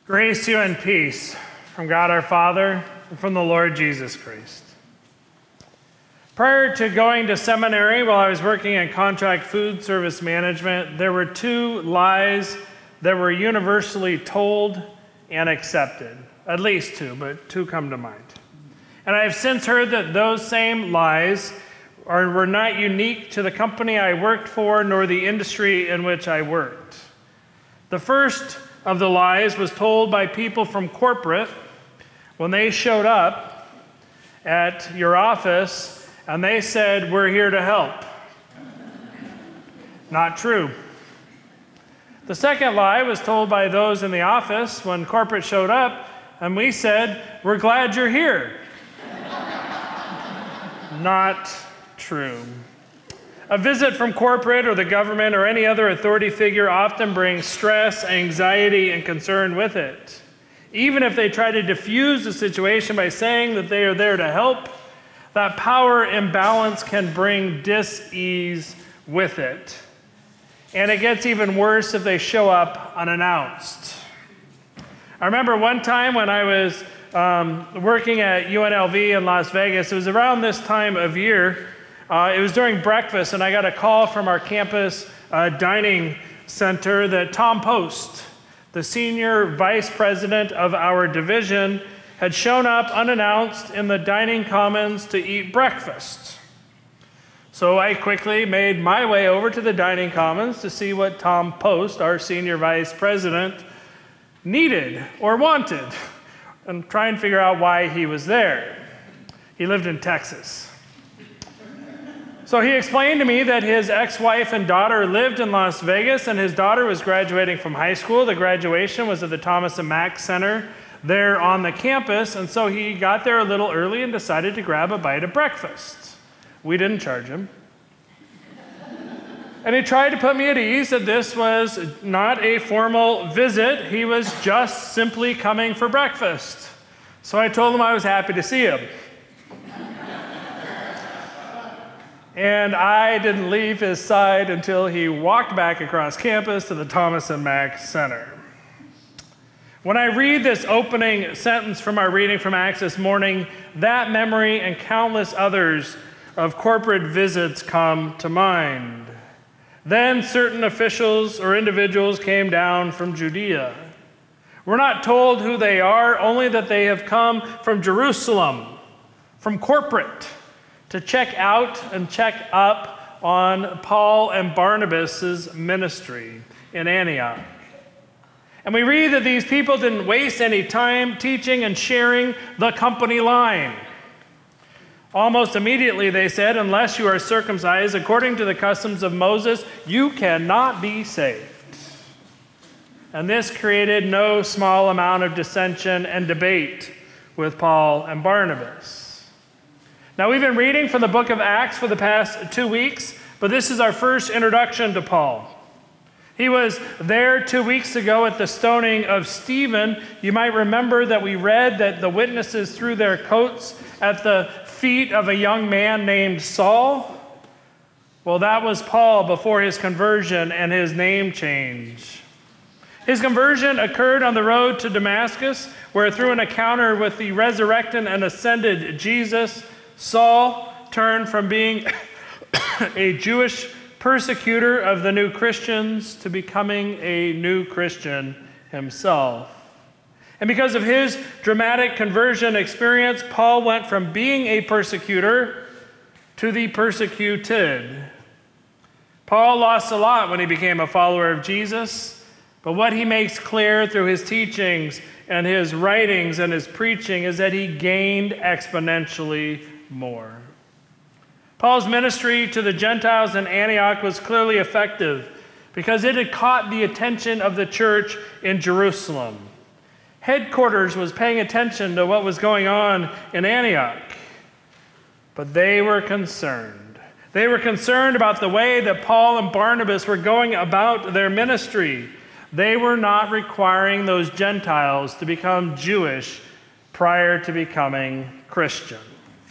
Grace to you and peace from God our Father and from the Lord Jesus Christ. Prior to going to seminary, while I was working in contract food service management, there were two lies that were universally told and accepted. At least two, but two come to mind. And I have since heard that those same lies were not unique to the company I worked for nor the industry in which I worked. The first of the lies was told by people from corporate when they showed up at your office and they said, "We're here to help." Not true. The second lie was told by those in the office when corporate showed up and we said, "We're glad you're here." Not true. A visit from corporate or the government or any other authority figure often brings stress, anxiety, and concern with it. Even if they try to diffuse the situation by saying that they are there to help, that power imbalance can bring dis-ease with it. And it gets even worse if they show up unannounced. I remember one time when I was working at UNLV in Las Vegas, it was around this time of year. It was during breakfast, and I got a call from our campus dining center that Tom Post, the senior vice president of our division, had shown up unannounced in the dining commons to eat breakfast. So I quickly made my way over to the dining commons to see what Tom Post, our senior vice president, needed or wanted, and try and figure out why he was there. He lived in Texas. So he explained to me that his ex-wife and daughter lived in Las Vegas, and his daughter was graduating from high school. The graduation was at the Thomas and Mack Center there on the campus, and so he got there a little early and decided to grab a bite of breakfast. We didn't charge him. And he tried to put me at ease that this was not a formal visit. He was just simply coming for breakfast. So I told him I was happy to see him. And I didn't leave his side until he walked back across campus to the Thomas and Mack Center. When I read this opening sentence from our reading from Acts this morning, that memory and countless others of corporate visits come to mind. Then certain officials or individuals came down from Judea. We're not told who they are, only that they have come from Jerusalem, from corporate, to check out and check up on Paul and Barnabas' ministry in Antioch. And we read that these people didn't waste any time teaching and sharing the company line. Almost immediately they said, "Unless you are circumcised according to the customs of Moses, you cannot be saved." And this created no small amount of dissension and debate with Paul and Barnabas. Now, we've been reading from the book of Acts for the past 2 weeks, but this is our first introduction to Paul. He was there 2 weeks ago at the stoning of Stephen. You might remember that we read that the witnesses threw their coats at the feet of a young man named Saul. Well, that was Paul before his conversion and his name change. His conversion occurred on the road to Damascus, where through an encounter with the resurrected and ascended Jesus, Saul turned from being a Jewish persecutor of the new Christians to becoming a new Christian himself. And because of his dramatic conversion experience, Paul went from being a persecutor to the persecuted. Paul lost a lot when he became a follower of Jesus, but what he makes clear through his teachings and his writings and his preaching is that he gained exponentially more. Paul's ministry to the Gentiles in Antioch was clearly effective because it had caught the attention of the church in Jerusalem. Headquarters was paying attention to what was going on in Antioch, but they were concerned. They were concerned about the way that Paul and Barnabas were going about their ministry. They were not requiring those Gentiles to become Jewish prior to becoming Christian.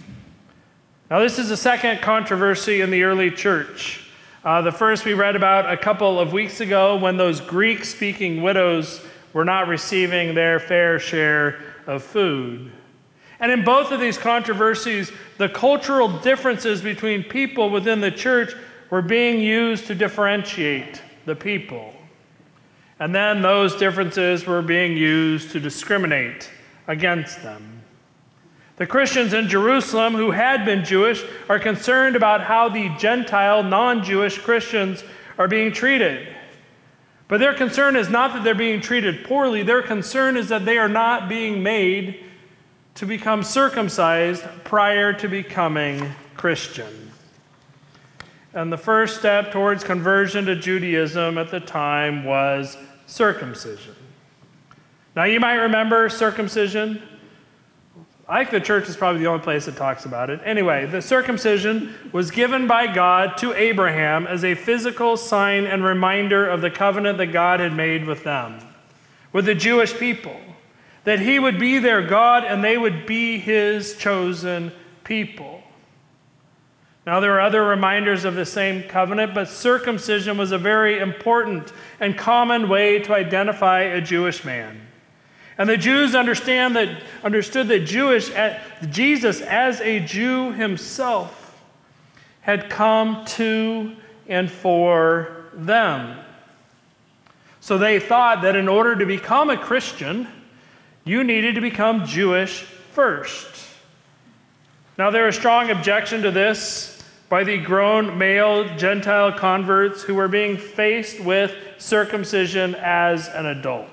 Now, this is the second controversy in the early church. The first we read about a couple of weeks ago when those Greek-speaking widows were not receiving their fair share of food. And in both of these controversies, the cultural differences between people within the church were being used to differentiate the people. And then those differences were being used to discriminate against them. The Christians in Jerusalem who had been Jewish are concerned about how the Gentile, non-Jewish Christians are being treated. But their concern is not that they're being treated poorly. Their concern is that they are not being made to become circumcised prior to becoming Christian. And the first step towards conversion to Judaism at the time was circumcision. Now you might remember circumcision. I think the church is probably the only place that talks about it. Anyway, the circumcision was given by God to Abraham as a physical sign and reminder of the covenant that God had made with them, with the Jewish people, that he would be their God and they would be his chosen people. Now, there are other reminders of the same covenant, but circumcision was a very important and common way to identify a Jewish man. And the Jews understood that Jesus, as a Jew himself, had come to and for them. So they thought that in order to become a Christian, you needed to become Jewish first. Now, there is strong objection to this by the grown male Gentile converts who were being faced with circumcision as an adult.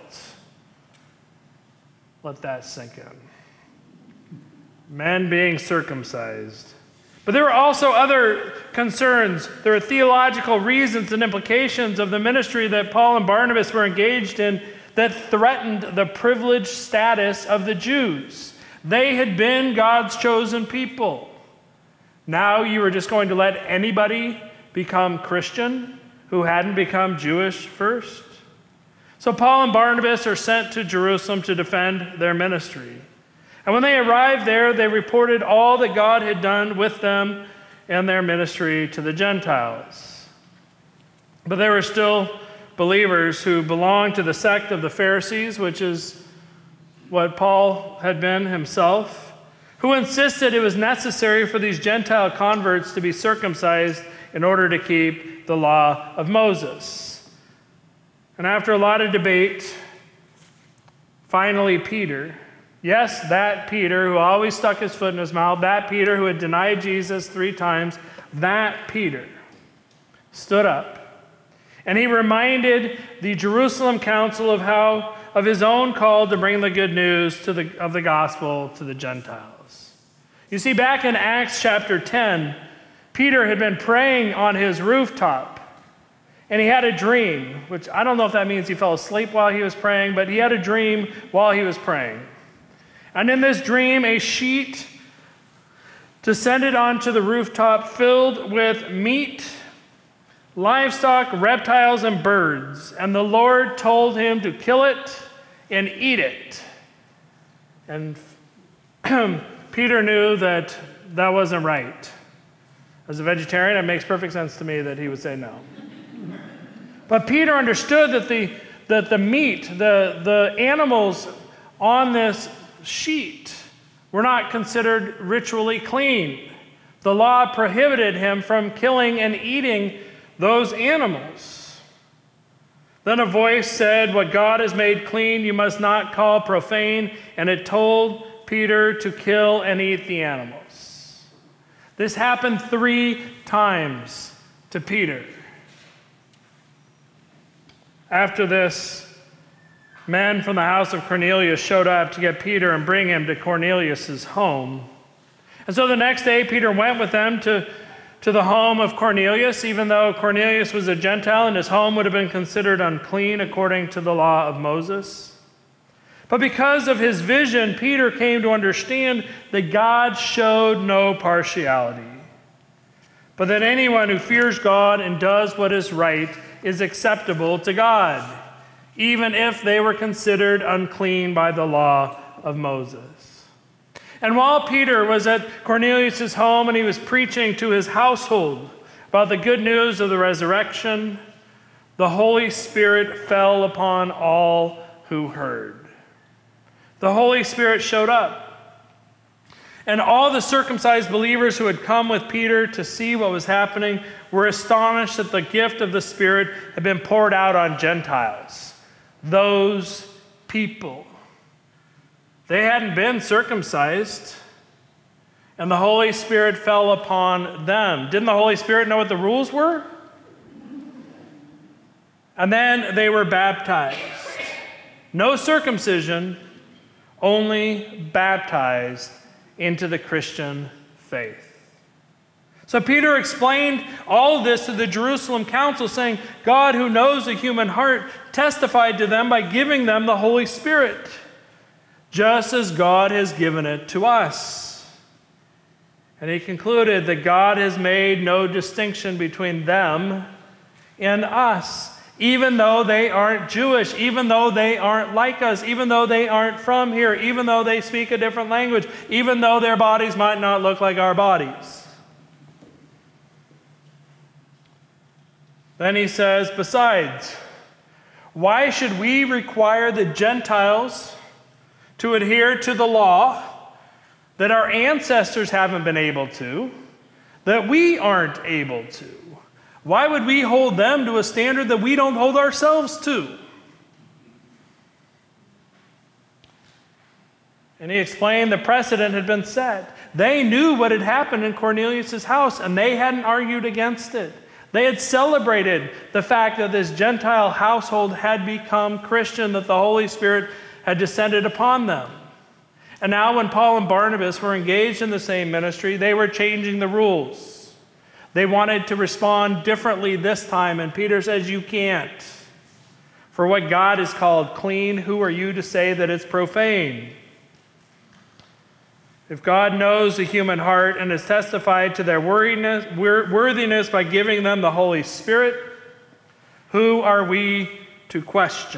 Let that sink in. Men being circumcised. But there were also other concerns. There are theological reasons and implications of the ministry that Paul and Barnabas were engaged in that threatened the privileged status of the Jews. They had been God's chosen people. Now you were just going to let anybody become Christian who hadn't become Jewish first? So Paul and Barnabas are sent to Jerusalem to defend their ministry. And when they arrived there, they reported all that God had done with them and their ministry to the Gentiles. But there were still believers who belonged to the sect of the Pharisees, which is what Paul had been himself, who insisted it was necessary for these Gentile converts to be circumcised in order to keep the law of Moses. And after a lot of debate, finally Peter, yes, that Peter who always stuck his foot in his mouth, that Peter who had denied Jesus 3 times, that Peter stood up. And he reminded the Jerusalem council of his own call to bring the good news of the gospel to the Gentiles. You see, back in Acts chapter 10, Peter had been praying on his rooftop, and he had a dream, which I don't know if that means he fell asleep while he was praying, but he had a dream while he was praying. And in this dream, a sheet descended onto the rooftop filled with meat, livestock, reptiles, and birds. And the Lord told him to kill it and eat it. And Peter knew that that wasn't right. As a vegetarian, it makes perfect sense to me that he would say no. But Peter understood that the meat, the animals on this sheet were not considered ritually clean. The law prohibited him from killing and eating those animals. Then a voice said, "What God has made clean, you must not call profane," and it told Peter to kill and eat the animals. This happened 3 times to Peter. After this, men from the house of Cornelius showed up to get Peter and bring him to Cornelius' home. And so the next day, Peter went with them to the home of Cornelius, even though Cornelius was a Gentile and his home would have been considered unclean according to the law of Moses. But because of his vision, Peter came to understand that God showed no partiality, but that anyone who fears God and does what is right is acceptable to God, even if they were considered unclean by the law of Moses. And while Peter was at Cornelius' home and he was preaching to his household about the good news of the resurrection, the Holy Spirit fell upon all who who heard. The Holy Spirit showed up. And all the circumcised believers who had come with Peter to see what was happening were astonished that the gift of the Spirit had been poured out on Gentiles. Those people. They hadn't been circumcised, and the Holy Spirit fell upon them. Didn't the Holy Spirit know what the rules were? And then they were baptized. No circumcision, only baptized into the Christian faith. So Peter explained all of this to the Jerusalem council, saying, God, who knows the human heart, testified to them by giving them the Holy Spirit, just as God has given it to us. And he concluded that God has made no distinction between them and us, even though they aren't Jewish, even though they aren't like us, even though they aren't from here, even though they speak a different language, even though their bodies might not look like our bodies. Then he says, besides, why should we require the Gentiles to adhere to the law that our ancestors haven't been able to, that we aren't able to? Why would we hold them to a standard that we don't hold ourselves to? And he explained the precedent had been set. They knew what had happened in Cornelius' house, and they hadn't argued against it. They had celebrated the fact that this Gentile household had become Christian, that the Holy Spirit had descended upon them. And now when Paul and Barnabas were engaged in the same ministry, they were changing the rules. They wanted to respond differently this time, and Peter says, you can't. For what God has called clean, who are you to say that it's profane? If God knows the human heart and has testified to their worthiness by giving them the Holy Spirit, who are we to question?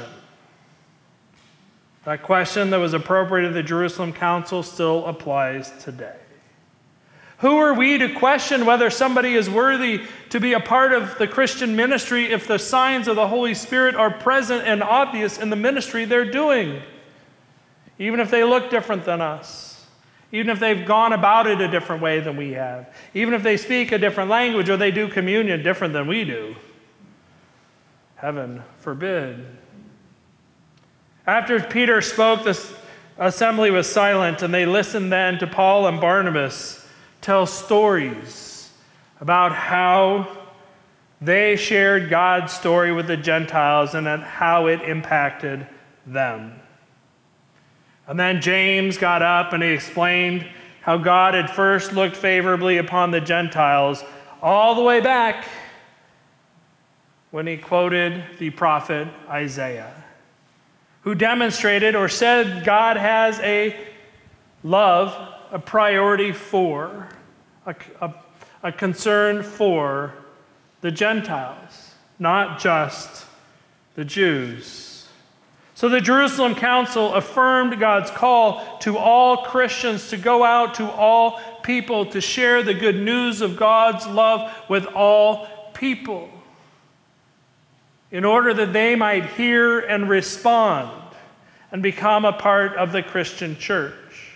That question that was appropriate to the Jerusalem council still applies today. Who are we to question whether somebody is worthy to be a part of the Christian ministry if the signs of the Holy Spirit are present and obvious in the ministry they're doing? Even if they look different than us. Even if they've gone about it a different way than we have. Even if they speak a different language or they do communion different than we do. Heaven forbid. After Peter spoke, the assembly was silent, and they listened then to Paul and Barnabas tell stories about how they shared God's story with the Gentiles and how it impacted them. And then James got up and he explained how God had first looked favorably upon the Gentiles all the way back when he quoted the prophet Isaiah, who demonstrated or said God has a love, a priority for, a concern for the Gentiles, not just the Jews. So the Jerusalem Council affirmed God's call to all Christians to go out to all people to share the good news of God's love with all people in order that they might hear and respond and become a part of the Christian church.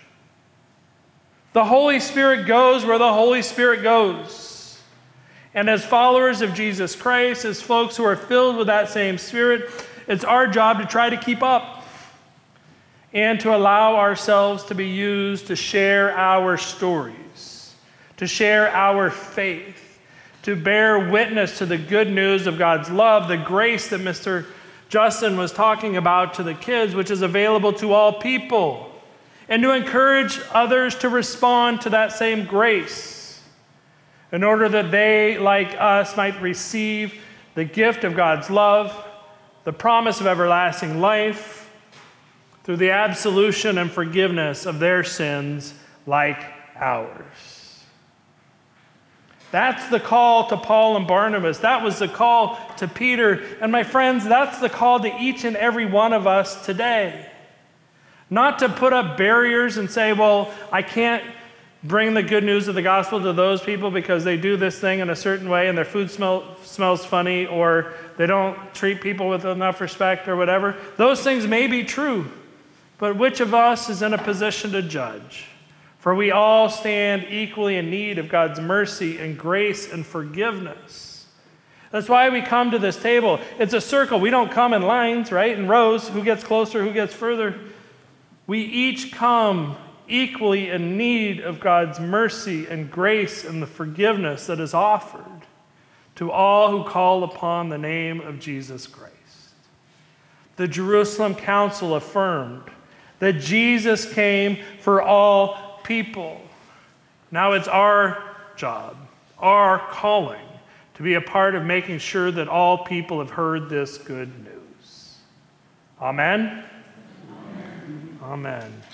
The Holy Spirit goes where the Holy Spirit goes. And as followers of Jesus Christ, as folks who are filled with that same Spirit, it's our job to try to keep up and to allow ourselves to be used to share our stories, to share our faith, to bear witness to the good news of God's love, the grace that Mr. Justin was talking about to the kids, which is available to all people, and to encourage others to respond to that same grace in order that they, like us, might receive the gift of God's love, the promise of everlasting life, through the absolution and forgiveness of their sins like ours. That's the call to Paul and Barnabas. That was the call to Peter. And my friends, that's the call to each and every one of us today. Not to put up barriers and say, well, I can't bring the good news of the gospel to those people because they do this thing in a certain way and their food smells funny, or they don't treat people with enough respect or whatever. Those things may be true, but which of us is in a position to judge? For we all stand equally in need of God's mercy and grace and forgiveness. That's why we come to this table. It's a circle. We don't come in lines, right? In rows. Who gets closer, who gets further? We each come equally in need of God's mercy and grace and the forgiveness that is offered to all who call upon the name of Jesus Christ. The Jerusalem Council affirmed that Jesus came for all people. Now it's our job, our calling, to be a part of making sure that all people have heard this good news. Amen? Amen. Amen.